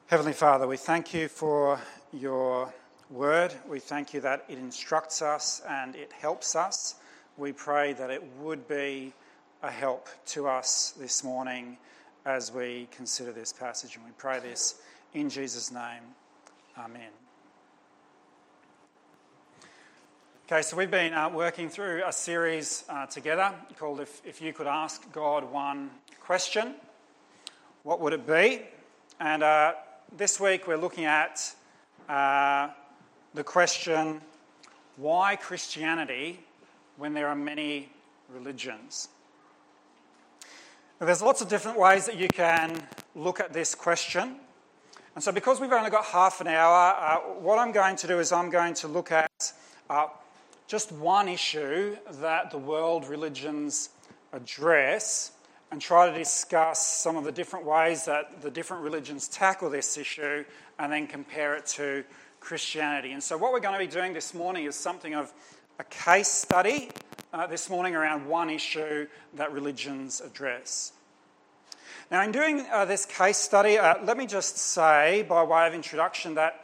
Heavenly Father, we thank you for your word. We thank you that it instructs us and it helps us. We pray that it would be a help to us this morning as we consider this passage. And we pray this in Jesus' name. Amen. Okay, so we've been working through a series together called If You Could Ask God One Question, What Would It Be? And this week we're looking at the question, why Christianity when there are many religions? Now, there's lots of different ways that you can look at this question. And so because we've only got half an hour, what I'm going to do is I'm going to look at just one issue that the world religions address and try to discuss some of the different ways that the different religions tackle this issue and then compare it to Christianity. And so what we're going to be doing this morning is something of a case study this morning around one issue that religions address. Now, in doing this case study, let me just say, by way of introduction, that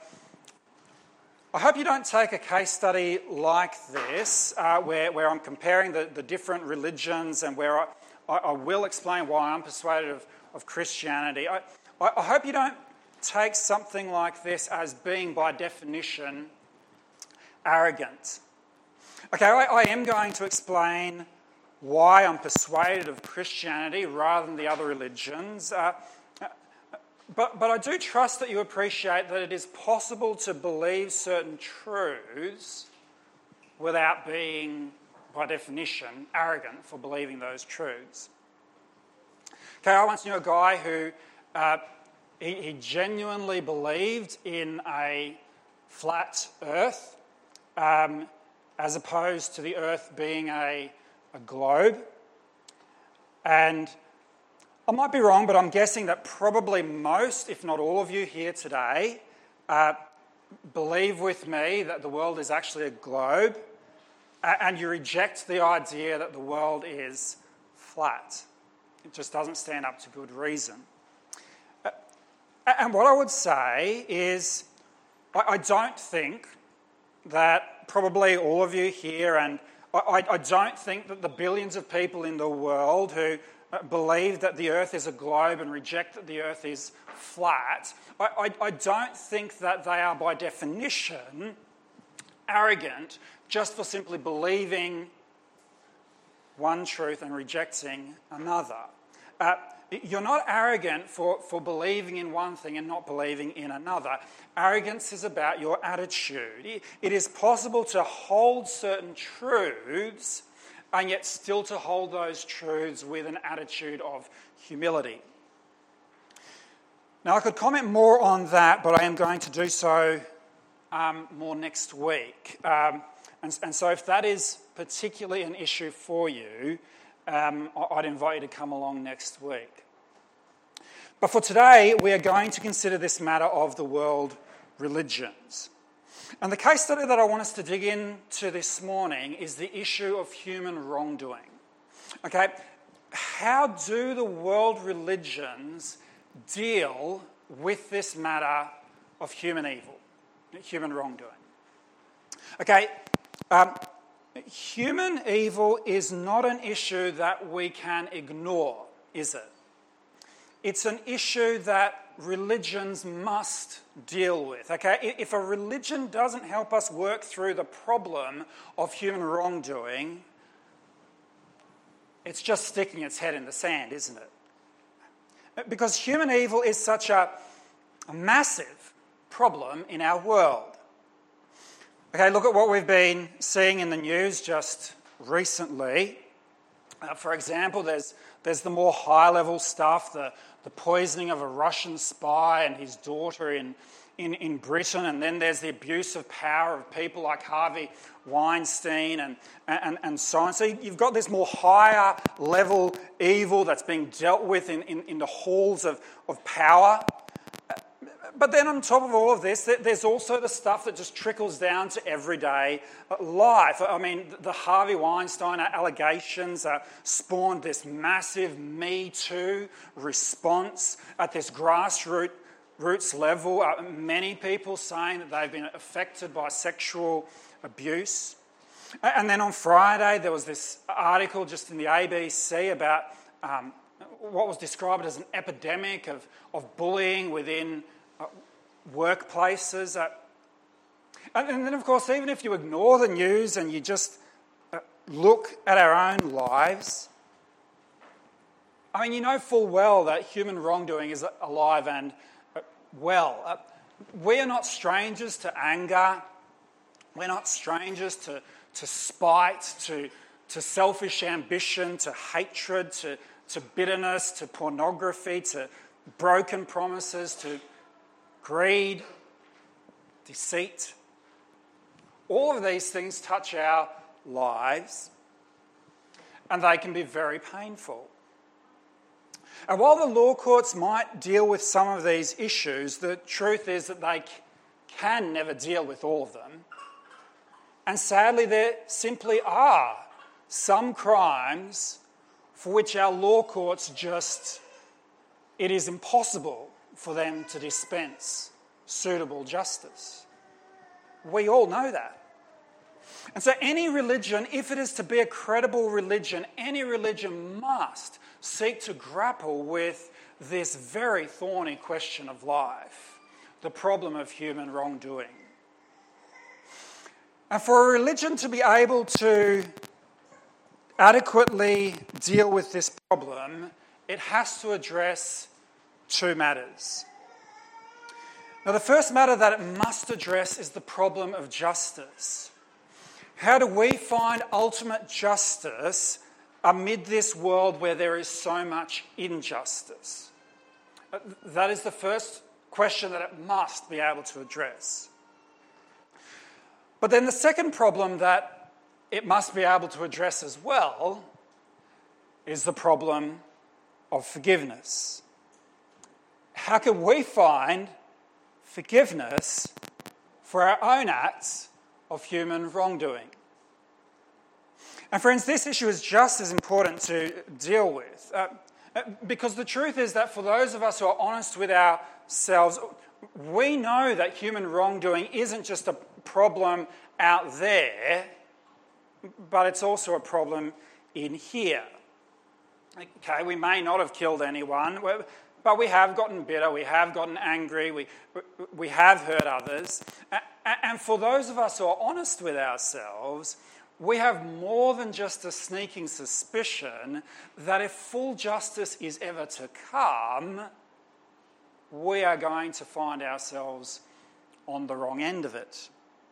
I hope you don't take a case study like this, where I'm comparing the different religions and where I will explain why I'm persuaded of Christianity. I hope you don't take something like this as being, by definition, arrogant. Okay, I am going to explain why I'm persuaded of Christianity rather than the other religions. But I do trust that you appreciate that it is possible to believe certain truths without being, by definition, arrogant for believing those truths. Okay, I once knew a guy who he genuinely believed in a flat earth as opposed to the earth being a globe. And I might be wrong, but I'm guessing that probably most, if not all of you here today, believe with me that the world is actually a globe, and you reject the idea that the world is flat. It just doesn't stand up to good reason. And what I would say is, I don't think that probably all of you here, and I don't think that the billions of people in the world who believe that the earth is a globe and reject that the earth is flat, I don't think that they are by definition arrogant just for simply believing one truth and rejecting another. You're not arrogant for believing in one thing and not believing in another. Arrogance is about your attitude. It is possible to hold certain truths and yet still to hold those truths with an attitude of humility. Now, I could comment more on that, but I am going to do so more next week. And so if that is particularly an issue for you, I'd invite you to come along next week. But for today, we are going to consider this matter of the world religions. And the case study that I want us to dig into this morning is the issue of human wrongdoing. Okay, how do the world religions deal with this matter of human evil, human wrongdoing? Okay, human evil is not an issue that we can ignore, is it? It's an issue that religions must deal with, okay? If a religion doesn't help us work through the problem of human wrongdoing, it's just sticking its head in the sand, isn't it? Because human evil is such a massive problem in our world. Okay, look at what we've been seeing in the news just recently. For example, there's the more high-level stuff, the poisoning of a Russian spy and his daughter in Britain, and then there's the abuse of power of people like Harvey Weinstein and so on. So you've got this more higher-level evil that's being dealt with in the halls of power. But then on top of all of this, there's also the stuff that just trickles down to everyday life. I mean, the Harvey Weinstein allegations spawned this massive Me Too response at this grassroots roots level, many people saying that they've been affected by sexual abuse. And then on Friday, there was this article just in the ABC about what was described as an epidemic of bullying within workplaces. And then, of course, even if you ignore the news and you just look at our own lives, I mean, you know full well that human wrongdoing is alive and well. We are not strangers to anger. We're not strangers to spite, to selfish ambition, to hatred, to bitterness, to pornography, to broken promises, to greed, deceit. All of these things touch our lives, and they can be very painful. And while the law courts might deal with some of these issues, the truth is that they can never deal with all of them. And sadly, there simply are some crimes for which our law courts it is impossible for them to dispense suitable justice. We all know that. And so any religion, if it is to be a credible religion, any religion must seek to grapple with this very thorny question of life, the problem of human wrongdoing. And for a religion to be able to adequately deal with this problem, it has to address two matters. Now, the first matter that it must address is the problem of justice. How do we find ultimate justice amid this world where there is so much injustice? That is the first question that it must be able to address. But then the second problem that it must be able to address as well is the problem of forgiveness. How can we find forgiveness for our own acts of human wrongdoing? And friends, this issue is just as important to deal with because the truth is that for those of us who are honest with ourselves, we know that human wrongdoing isn't just a problem out there, but it's also a problem in here. Okay, we may not have killed anyone, but we have gotten bitter, we have gotten angry, we have hurt others. And for those of us who are honest with ourselves, we have more than just a sneaking suspicion that if full justice is ever to come, we are going to find ourselves on the wrong end of it.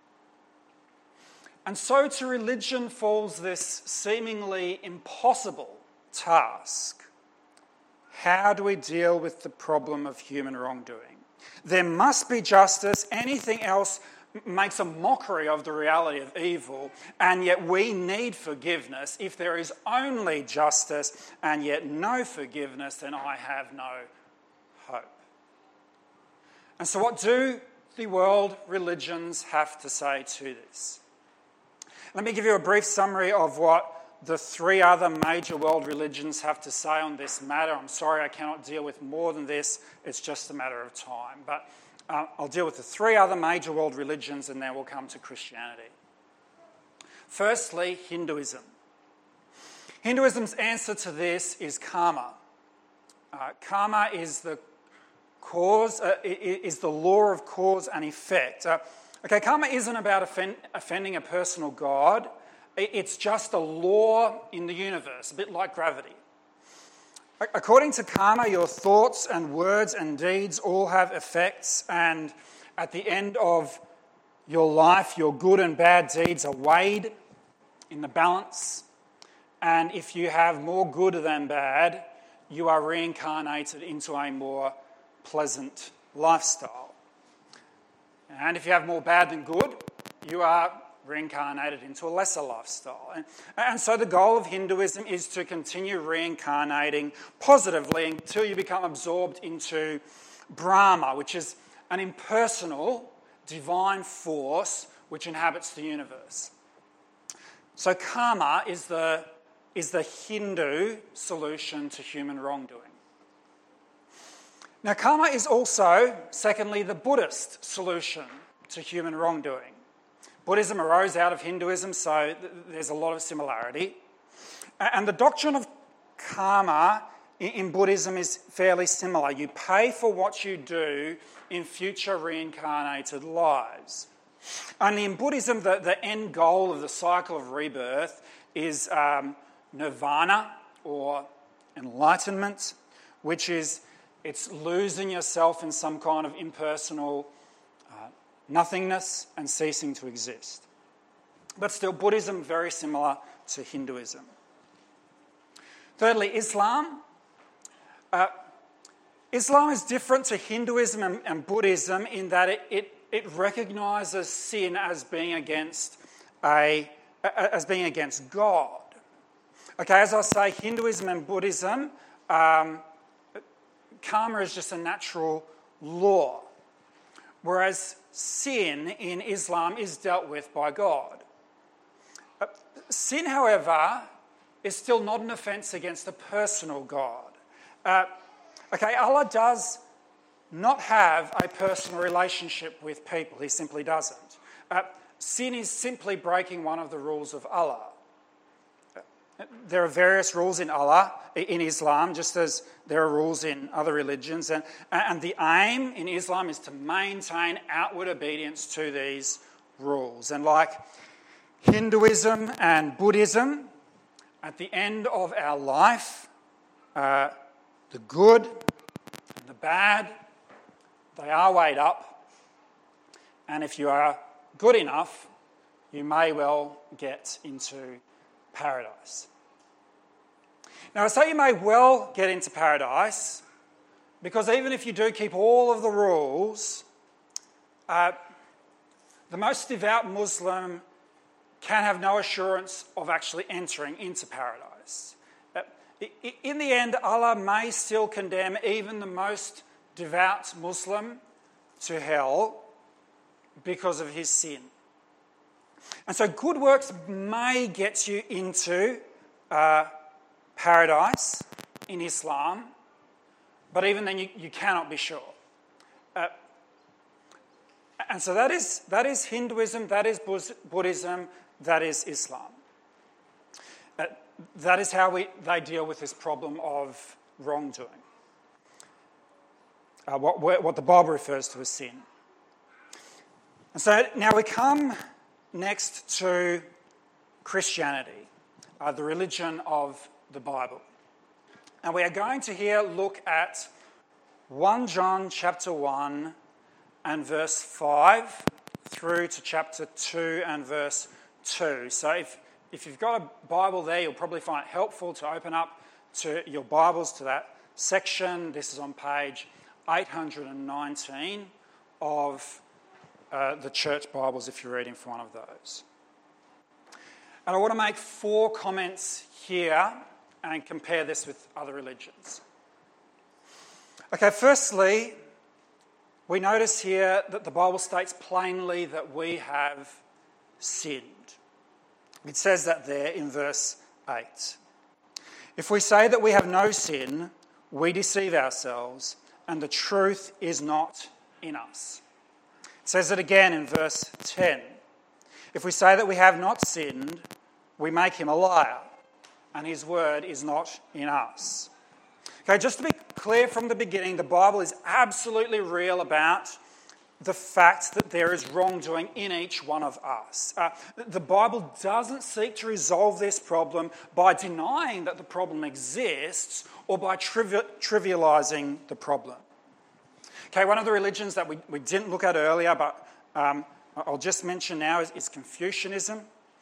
And so to religion falls this seemingly impossible task. How do we deal with the problem of human wrongdoing? There must be justice. Anything else makes a mockery of the reality of evil, and yet we need forgiveness. If there is only justice and yet no forgiveness, then I have no hope. And so what do the world religions have to say to this? Let me give you a brief summary of what the three other major world religions have to say on this matter. I'm sorry I cannot deal with more than this. It's just a matter of time. But I'll deal with the three other major world religions and then we'll come to Christianity. Firstly, Hinduism. Hinduism's answer to this is karma. Karma is the cause, is the law of cause and effect. Karma isn't about offending a personal God. It's just a law in the universe, a bit like gravity. According to karma, your thoughts and words and deeds all have effects, and at the end of your life, your good and bad deeds are weighed in the balance, and if you have more good than bad, you are reincarnated into a more pleasant lifestyle. And if you have more bad than good, you are reincarnated into a lesser lifestyle. And so the goal of Hinduism is to continue reincarnating positively until you become absorbed into Brahma, which is an impersonal, divine force which inhabits the universe. So karma is the Hindu solution to human wrongdoing. Now, karma is also, secondly, the Buddhist solution to human wrongdoing. Buddhism arose out of Hinduism, so there's a lot of similarity. And the doctrine of karma in Buddhism is fairly similar. You pay for what you do in future reincarnated lives. Only in Buddhism, the end goal of the cycle of rebirth is nirvana, or enlightenment, which is it's losing yourself in some kind of impersonal nothingness and ceasing to exist. But still, Buddhism very similar to Hinduism. Thirdly, Islam. Islam is different to Hinduism and Buddhism in that it recognises sin as being against God. Okay, as I say, Hinduism and Buddhism, karma is just a natural law, whereas sin in Islam is dealt with by God. Sin, however, is still not an offence against a personal God. Allah does not have a personal relationship with people. He simply doesn't. Sin is simply breaking one of the rules of Allah. There are various rules in Islam, just as there are rules in other religions. And the aim in Islam is to maintain outward obedience to these rules. And like Hinduism and Buddhism, at the end of our life, the good and the bad, they are weighed up. And if you are good enough, you may well get into paradise. Now, I say you may well get into paradise because even if you do keep all of the rules, the most devout Muslim can have no assurance of actually entering into paradise. In the end, Allah may still condemn even the most devout Muslim to hell because of his sin. And so good works may get you into paradise in Islam, but even then you cannot be sure. And so that is Hinduism, that is Buddhism, that is Islam. That is how they deal with this problem of wrongdoing. What the Bible refers to as sin. And so now we come next to Christianity, the religion of the Bible. And we are going to here look at 1 John chapter 1 and verse 5 through to chapter 2 and verse 2. So if you've got a Bible there, you'll probably find it helpful to open up to your Bibles to that section. This is on page 819 of the church Bibles if you're reading from one of those. And I want to make 4 comments here and compare this with other religions. Okay, firstly, we notice here that the Bible states plainly that we have sinned. It says that there in verse 8. If we say that we have no sin, we deceive ourselves, and the truth is not in us. It says it again in verse 10. If we say that we have not sinned, we make him a liar, and his word is not in us. Okay, just to be clear from the beginning, the Bible is absolutely real about the fact that there is wrongdoing in each one of us. The Bible doesn't seek to resolve this problem by denying that the problem exists or by trivialising the problem. Okay, one of the religions that we didn't look at earlier, but I'll just mention now is Confucianism.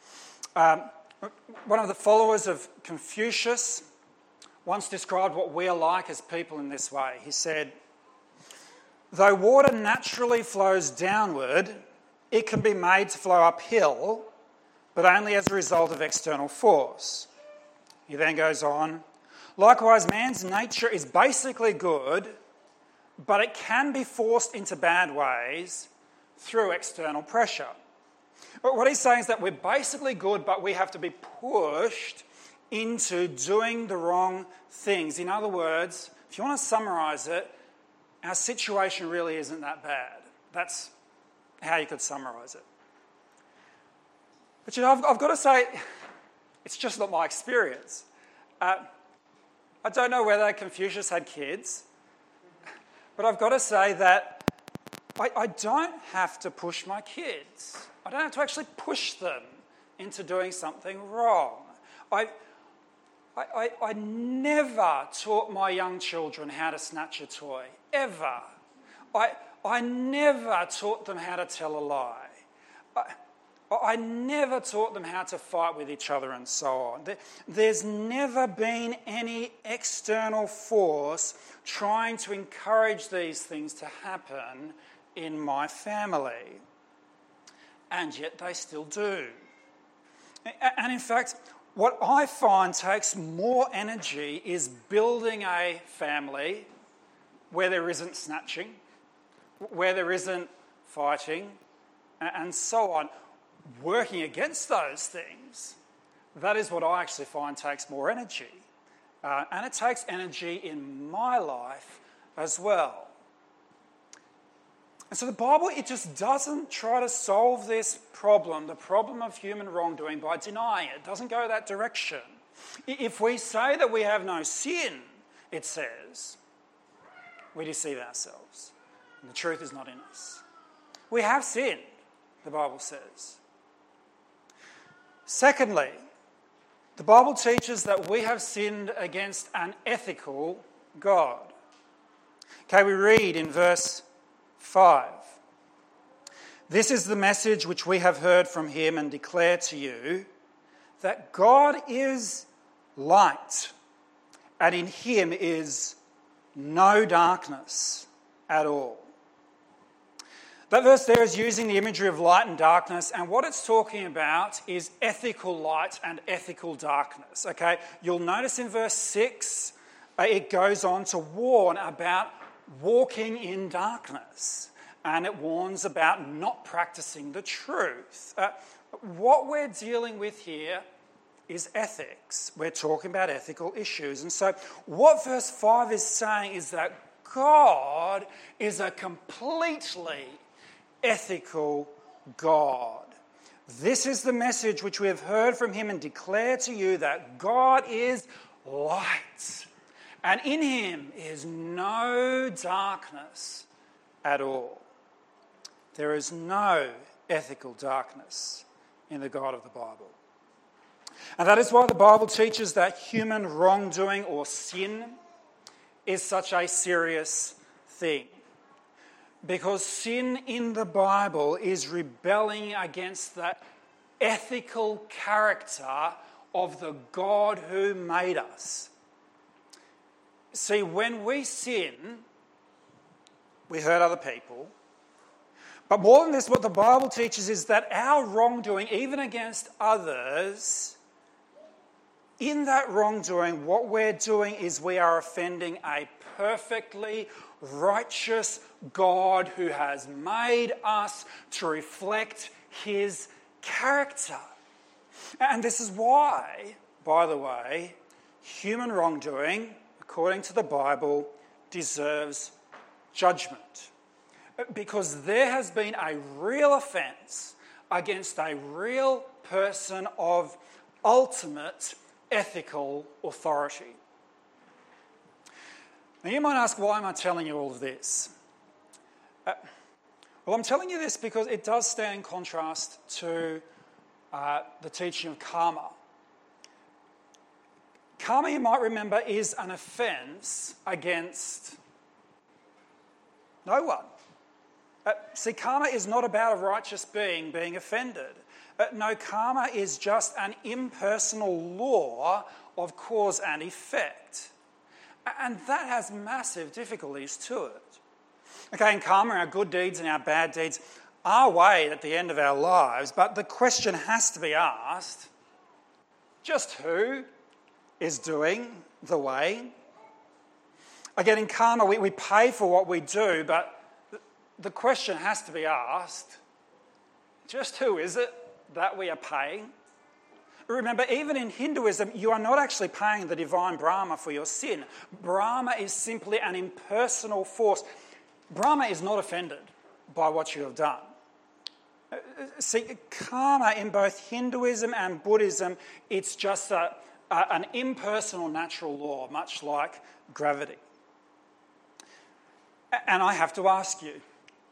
One of the followers of Confucius once described what we are like as people in this way. He said, "Though water naturally flows downward, it can be made to flow uphill, but only as a result of external force." He then goes on, "Likewise, man's nature is basically good, but it can be forced into bad ways through external pressure." But what he's saying is that we're basically good, but we have to be pushed into doing the wrong things. In other words, if you want to summarise it, our situation really isn't that bad. That's how you could summarise it. But I've got to say, it's just not my experience. I don't know whether Confucius had kids, but I've got to say that I don't have to push my kids. I don't have to actually push them into doing something wrong. I never taught my young children how to snatch a toy, ever. I never taught them how to tell a lie. I never taught them how to fight with each other and so on. There's never been any external force trying to encourage these things to happen in my family. And yet they still do. And in fact, what I find takes more energy is building a family where there isn't snatching, where there isn't fighting, and so on. Working against those things, that is what I actually find takes more energy. And it takes energy in my life as well. And so the Bible, it just doesn't try to solve this problem, the problem of human wrongdoing, by denying it. It doesn't go that direction. If we say that we have no sin, it says, we deceive ourselves, and the truth is not in us. We have sinned, the Bible says. Secondly, the Bible teaches that we have sinned against an ethical God. Okay, we read in verse 5. This is the message which we have heard from him and declare to you, that God is light, and in him is no darkness at all. That verse there is using the imagery of light and darkness, and what it's talking about is ethical light and ethical darkness. Okay, you'll notice in verse 6, it goes on to warn about walking in darkness, and it warns about not practicing the truth. What we're dealing with here is ethics. We're talking about ethical issues. And so what verse 5 is saying is that God is a completely ethical God. This is the message which we have heard from him and declare to you, that God is light, and in him is no darkness at all. There is no ethical darkness in the God of the Bible. And that is why the Bible teaches that human wrongdoing or sin is such a serious thing. Because sin in the Bible is rebelling against the ethical character of the God who made us. See, when we sin, we hurt other people. But more than this, what the Bible teaches is that our wrongdoing, even against others, in that wrongdoing, what we're doing is we are offending a perfectly righteous God who has made us to reflect his character. And this is why, by the way, human wrongdoing, according to the Bible, deserves judgment. Because there has been a real offence against a real person of ultimate ethical authority. Now you might ask, why am I telling you all of this? Well, I'm telling you this because it does stand in contrast to the teaching of karma. Karma, you might remember, is an offence against no one. See, karma is not about a righteous being being offended. No, karma is just an impersonal law of cause and effect. And that has massive difficulties to it. Okay, in karma, our good deeds and our bad deeds are weighed at the end of our lives, but the question has to be asked, just who is doing the weighing? Again, in karma, we pay for what we do, but the question has to be asked, just who is it that we are paying? Remember, even in Hinduism, you are not actually paying the divine Brahma for your sin. Brahma is simply an impersonal force Brahma is not offended by what you have done. See, karma in both Hinduism and Buddhism, it's just an impersonal natural law, much like gravity. And I have to ask you,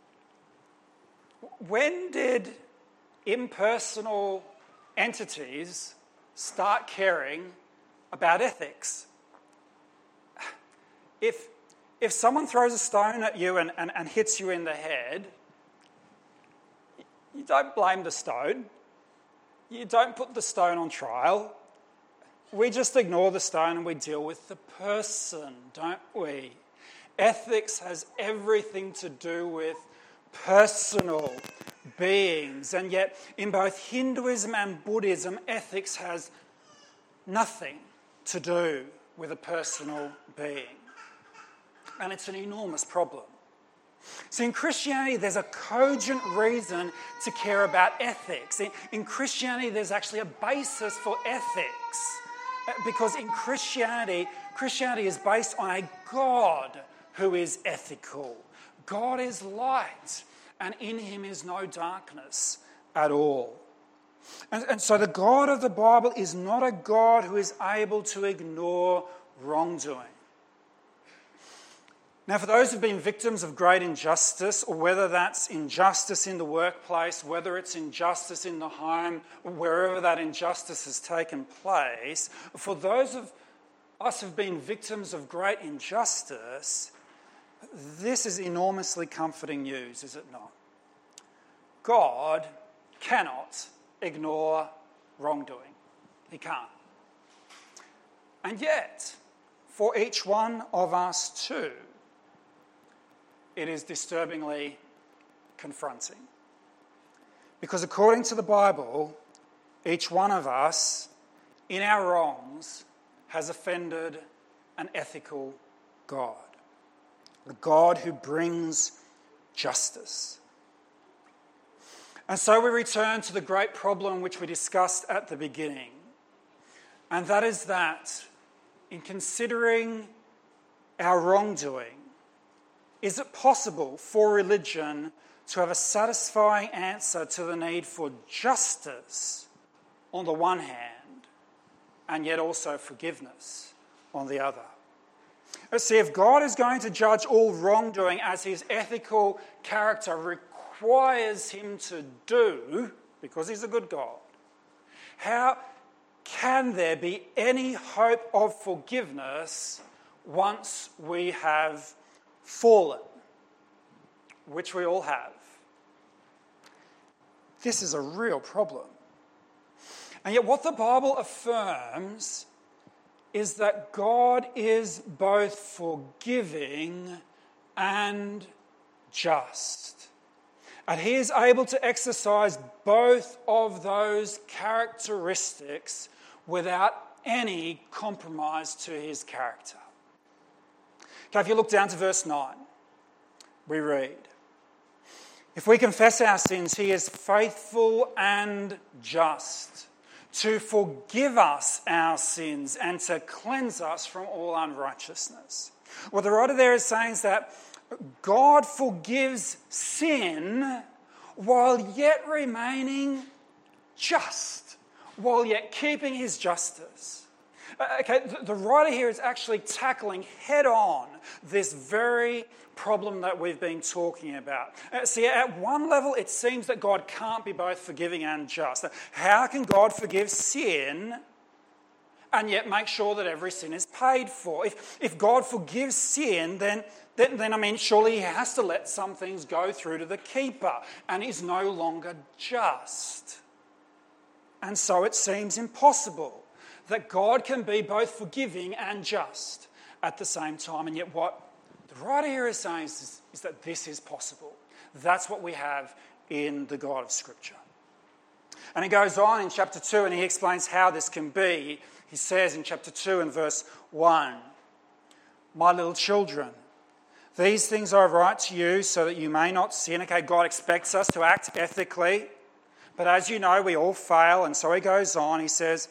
when did impersonal entities start caring about ethics? If someone throws a stone at you and hits you in the head, you don't blame the stone. You don't put the stone on trial. We just ignore the stone and we deal with the person, don't we? Ethics has everything to do with personal beings, and yet in both Hinduism and Buddhism, ethics has nothing to do with a personal being. And it's an enormous problem. So in Christianity, there's a cogent reason to care about ethics. In Christianity, there's actually a basis for ethics. Because in Christianity is based on a God who is ethical. God is light, and in him is no darkness at all. And so the God of the Bible is not a God who is able to ignore wrongdoing. Now, for those who've been victims of great injustice, or whether that's injustice in the workplace, whether it's injustice in the home, wherever that injustice has taken place, for those of us who've been victims of great injustice, this is enormously comforting news, is it not? God cannot ignore wrongdoing. He can't. And yet, for each one of us too, it is disturbingly confronting. Because according to the Bible, each one of us, in our wrongs, has offended an ethical God. A God who brings justice. And so we return to the great problem which we discussed at the beginning. And that is that in considering our wrongdoing, is it possible for religion to have a satisfying answer to the need for justice on the one hand, and yet also forgiveness on the other? See, if God is going to judge all wrongdoing as his ethical character requires him to do, because he's a good God, how can there be any hope of forgiveness once we have fallen, which we all have? This is a real problem. And yet what the Bible affirms is that God is both forgiving and just. And he is able to exercise both of those characteristics without any compromise to his character. Okay, if you look down to verse 9, we read, "If we confess our sins, he is faithful and just to forgive us our sins and to cleanse us from all unrighteousness." What the writer there is saying is that God forgives sin while yet remaining just, while yet keeping his justice. Okay, the writer here is actually tackling head on this very problem that we've been talking about. See, at one level, it seems that God can't be both forgiving and just. How can God forgive sin and yet make sure that every sin is paid for? If God forgives sin, then surely he has to let some things go through to the keeper, and he's no longer just. And so it seems impossible that God can be both forgiving and just at the same time. And yet what the writer here is saying is that this is possible. That's what we have in the God of Scripture. And he goes on in chapter 2 and he explains how this can be. He says in chapter 2 and verse 1, "My little children, these things I write to you so that you may not sin." Okay, God expects us to act ethically. But as you know, we all fail. And so he goes on, he says,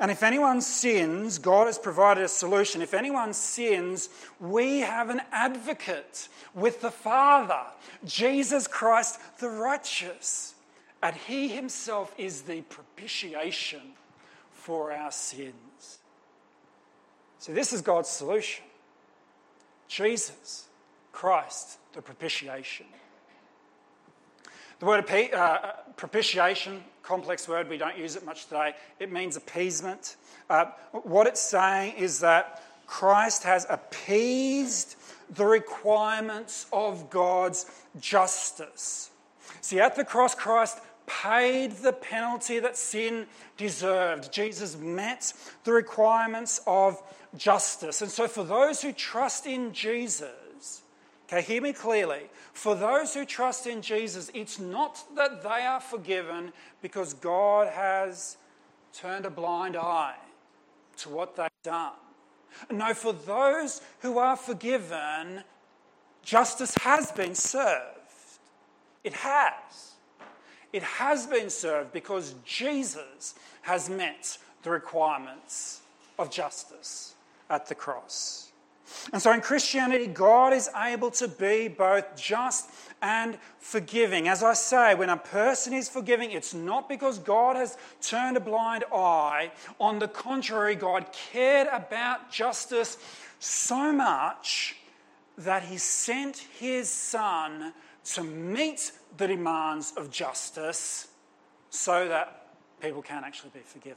And if anyone sins, God has provided a solution. If anyone sins, we have an advocate with the Father, Jesus Christ the righteous. And he himself is the propitiation for our sins. So this is God's solution. Jesus Christ, the propitiation. The word propitiation, complex word, we don't use it much today. It means appeasement. What it's saying is that Christ has appeased the requirements of God's justice. See, at the cross, Christ paid the penalty that sin deserved. Jesus met the requirements of justice. And so for those who trust in Jesus, okay, hear me clearly. For those who trust in Jesus, it's not that they are forgiven because God has turned a blind eye to what they've done. No, for those who are forgiven, justice has been served. It has. It has been served because Jesus has met the requirements of justice at the cross. And so in Christianity, God is able to be both just and forgiving. As I say, when a person is forgiving, it's not because God has turned a blind eye. On the contrary, God cared about justice so much that he sent his Son to meet the demands of justice so that people can actually be forgiven.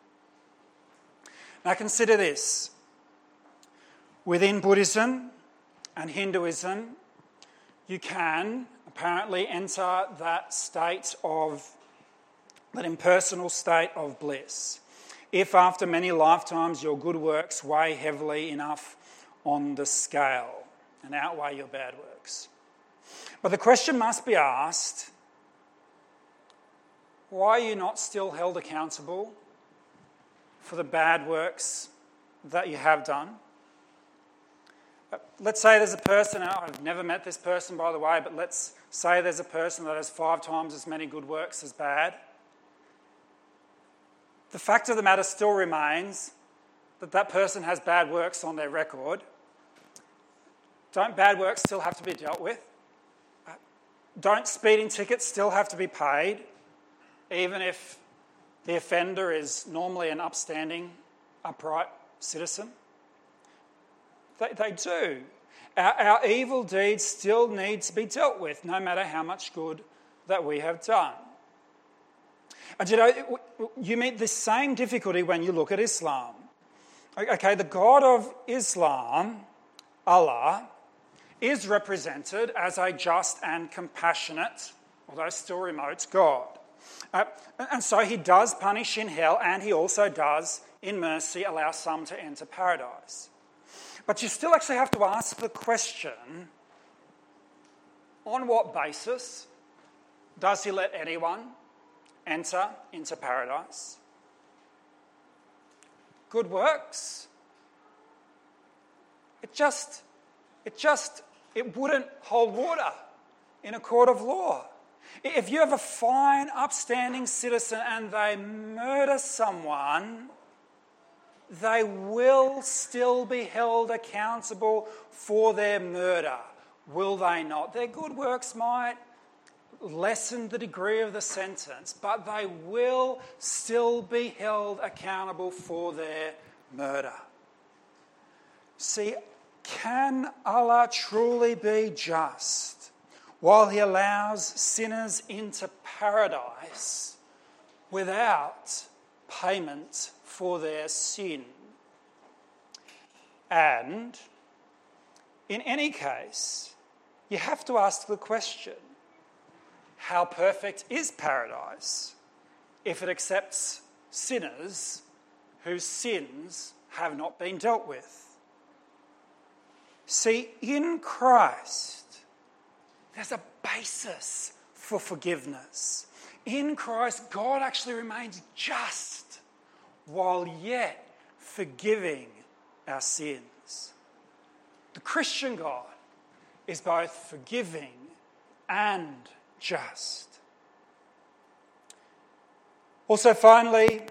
Now consider this. Within Buddhism and Hinduism, you can apparently enter that impersonal state of bliss if after many lifetimes your good works weigh heavily enough on the scale and outweigh your bad works. But the question must be asked, why are you not still held accountable for the bad works that you have done? Let's say there's a person, I've never met this person by the way, but let's say there's a person that has 5 times as many good works as bad. The fact of the matter still remains that that person has bad works on their record. Don't bad works still have to be dealt with? Don't speeding tickets still have to be paid, even if the offender is normally an upstanding, upright citizen? They do. Our evil deeds still need to be dealt with, no matter how much good that we have done. And you meet the same difficulty when you look at Islam. Okay, the God of Islam, Allah, is represented as a just and compassionate, although still remote, God. And so he does punish in hell, and he also does, in mercy, allow some to enter paradise. But you still actually have to ask the question, on what basis does he let anyone enter into paradise? Good works? It wouldn't hold water in a court of law. If you have a fine, upstanding citizen and they murder someone, they will still be held accountable for their murder, will they not? Their good works might lessen the degree of the sentence, but they will still be held accountable for their murder. See, can Allah truly be just while he allows sinners into paradise without payment for their sin? And in any case, you have to ask the question, how perfect is paradise if it accepts sinners whose sins have not been dealt with? See, in Christ, there's a basis for forgiveness. In Christ, God actually remains just while yet forgiving our sins. The Christian God is both forgiving and just. Also, finally,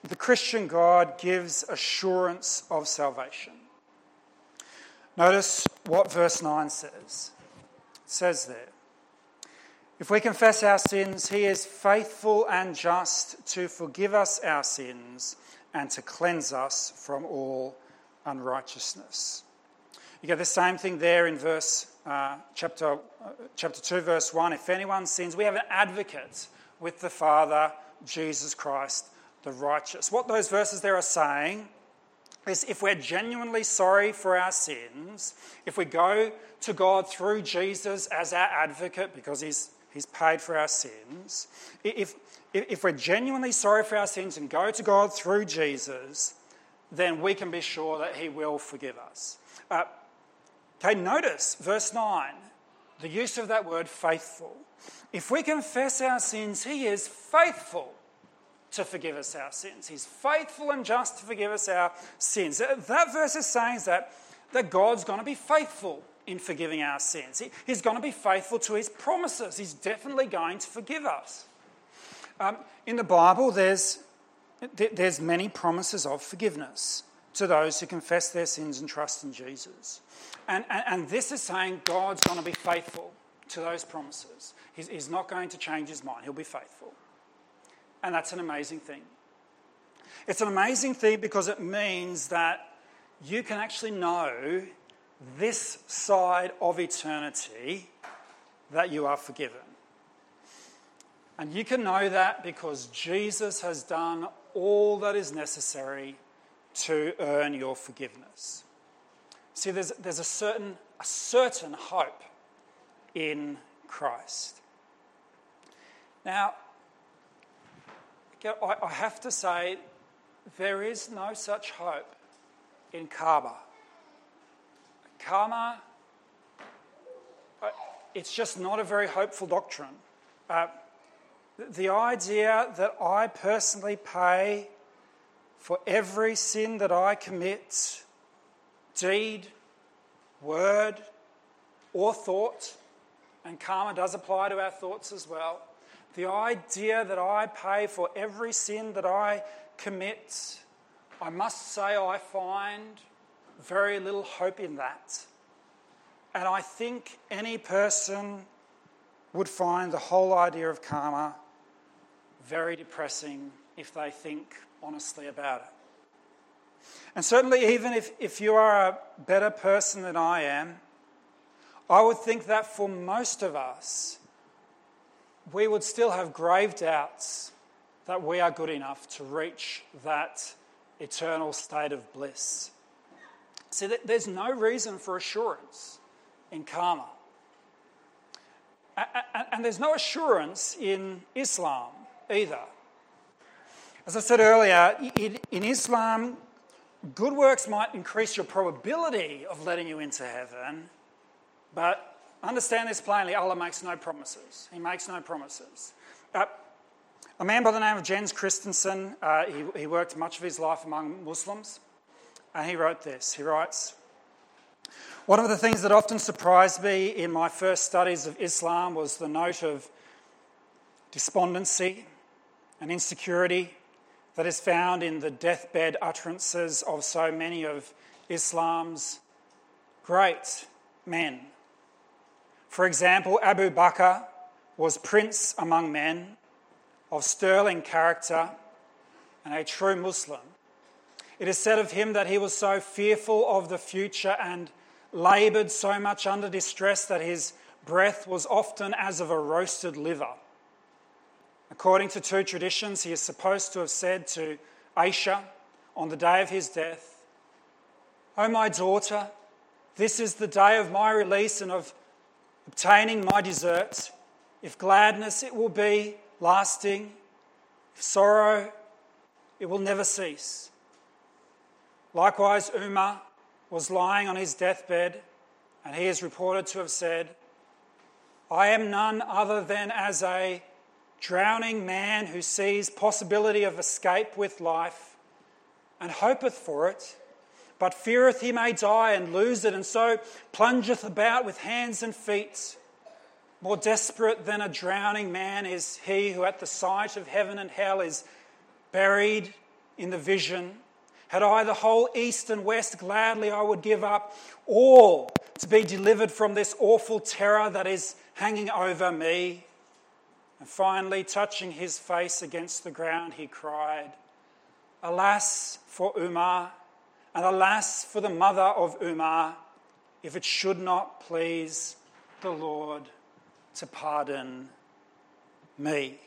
the Christian God gives assurance of salvation. Notice what verse 9 says. It says there, if we confess our sins, he is faithful and just to forgive us our sins and to cleanse us from all unrighteousness. You get the same thing there in chapter 2, verse 1. If anyone sins, we have an advocate with the Father, Jesus Christ, the righteous. What those verses there are saying is if we're genuinely sorry for our sins, if we go to God through Jesus as our advocate because he's paid for our sins, if we're genuinely sorry for our sins and go to God through Jesus, then we can be sure that he will forgive us. Notice verse 9, the use of that word faithful. If we confess our sins, he is faithful to forgive us our sins. He's faithful and just to forgive us our sins. That verse is saying that God's going to be faithful in forgiving our sins. He's going to be faithful to his promises. He's definitely going to forgive us. In the Bible, there's many promises of forgiveness to those who confess their sins and trust in Jesus. And this is saying God's going to be faithful to those promises. He's not going to change his mind. He'll be faithful. And that's an amazing thing. It's an amazing thing because it means that you can actually know this side of eternity that you are forgiven. And you can know that because Jesus has done all that is necessary to earn your forgiveness. See, there's a certain hope in Christ. Now, I have to say, there is no such hope in karma. Karma, it's just not a very hopeful doctrine. The idea that I personally pay for every sin that I commit, deed, word, or thought, and karma does apply to our thoughts as well. The idea that I pay for every sin that I commit, I must say I find very little hope in that. And I think any person would find the whole idea of karma very depressing if they think honestly about it. And certainly even if you are a better person than I am, I would think that for most of us, we would still have grave doubts that we are good enough to reach that eternal state of bliss. See, there's no reason for assurance in karma. And there's no assurance in Islam either. As I said earlier, in Islam, good works might increase your probability of letting you into heaven, but understand this plainly, Allah makes no promises. He makes no promises. A man by the name of Jens Christensen, he worked much of his life among Muslims, and he wrote this. He writes, one of the things that often surprised me in my first studies of Islam was the note of despondency and insecurity that is found in the deathbed utterances of so many of Islam's great men. For example, Abu Bakr was prince among men, of sterling character and a true Muslim. It is said of him that he was so fearful of the future and laboured so much under distress that his breath was often as of a roasted liver. According to two traditions, he is supposed to have said to Aisha on the day of his death, "O my daughter, this is the day of my release and of obtaining my desert. If gladness, it will be lasting. If sorrow, it will never cease." Likewise, Umar was lying on his deathbed, and he is reported to have said, "I am none other than as a drowning man who sees possibility of escape with life and hopeth for it, but feareth he may die and lose it, and so plungeth about with hands and feet. More desperate than a drowning man is he who at the sight of heaven and hell is buried in the vision. Had I the whole east and west, gladly I would give up all to be delivered from this awful terror that is hanging over me. And finally, touching his face against the ground, he cried, Alas for Umar, and alas for the mother of Umar, if it should not please the Lord to pardon me.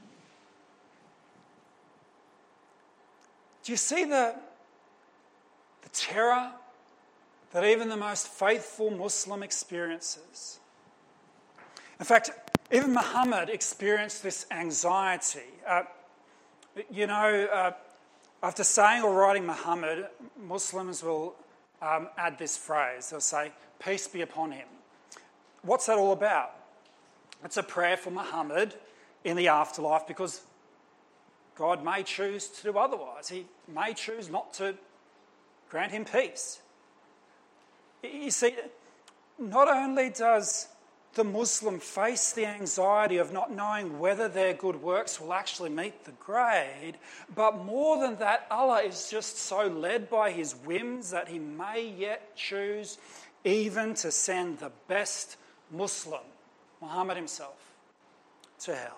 Do you see the terror that even the most faithful Muslim experiences? In fact, even Muhammad experienced this anxiety. After saying or writing Muhammad, Muslims will add this phrase. They'll say, peace be upon him. What's that all about? It's a prayer for Muhammad in the afterlife because God may choose to do otherwise. He may choose not to grant him peace. You see, not only does the Muslim face the anxiety of not knowing whether their good works will actually meet the grade, but more than that, Allah is just so led by his whims that he may yet choose even to send the best Muslim, Muhammad himself, to hell.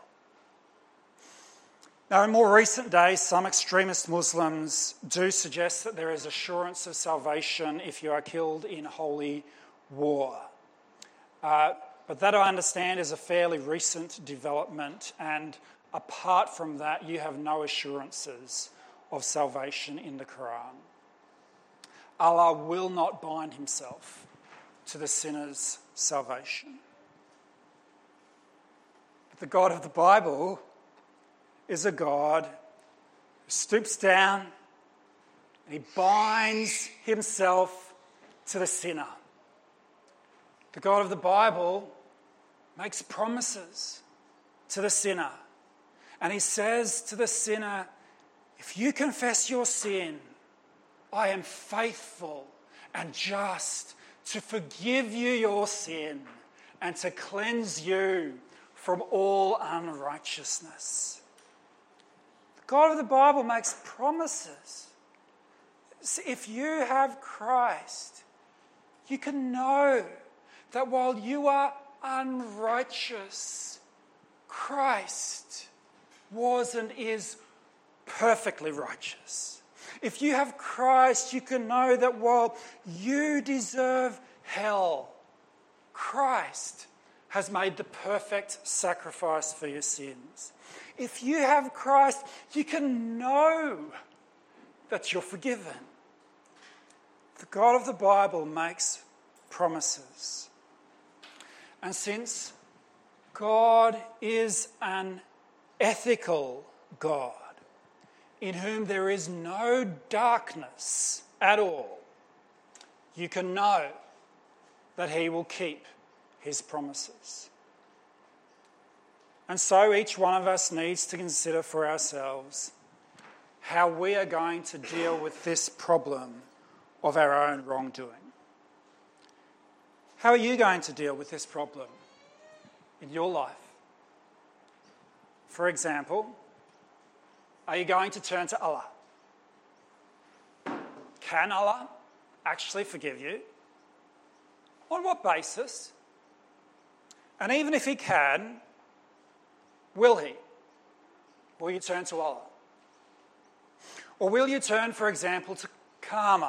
Now, in more recent days, some extremist Muslims do suggest that there is assurance of salvation if you are killed in holy war. But that, I understand, is a fairly recent development, and apart from that, you have no assurances of salvation in the Quran. Allah will not bind himself to the sinner's salvation. But the God of the Bible is a God who stoops down and he binds himself to the sinner. The God of the Bible makes promises to the sinner. And he says to the sinner, if you confess your sin, I am faithful and just to forgive you your sin and to cleanse you from all unrighteousness. The God of the Bible makes promises. If you have Christ, you can know that while you are unrighteous, Christ was and is perfectly righteous. If you have Christ, you can know that while you deserve hell, Christ has made the perfect sacrifice for your sins. If you have Christ, you can know that you're forgiven. The God of the Bible makes promises. And since God is an ethical God, in whom there is no darkness at all, you can know that he will keep his promises. And so each one of us needs to consider for ourselves how we are going to deal with this problem of our own wrongdoing. How are you going to deal with this problem in your life? For example, are you going to turn to Allah? Can Allah actually forgive you? On what basis? And even if he can, will he? Will you turn to Allah? Or will you turn, for example, to karma?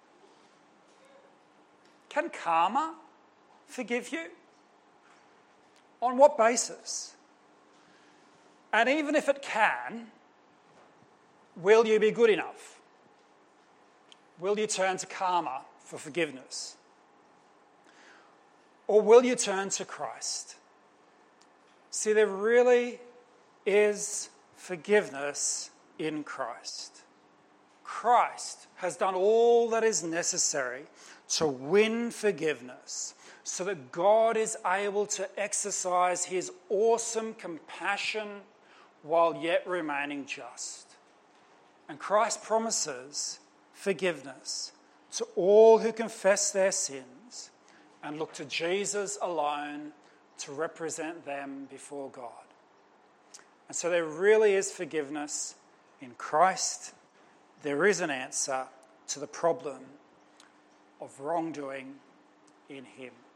Can karma forgive you? On what basis? And even if it can, will you be good enough? Will you turn to karma for forgiveness? Or will you turn to Christ? See, there really is forgiveness in Christ. Christ has done all that is necessary to win forgiveness so that God is able to exercise his awesome compassion while yet remaining just. And Christ promises forgiveness to all who confess their sins and look to Jesus alone to represent them before God. And so there really is forgiveness in Christ there is an answer to the problem of wrongdoing in him.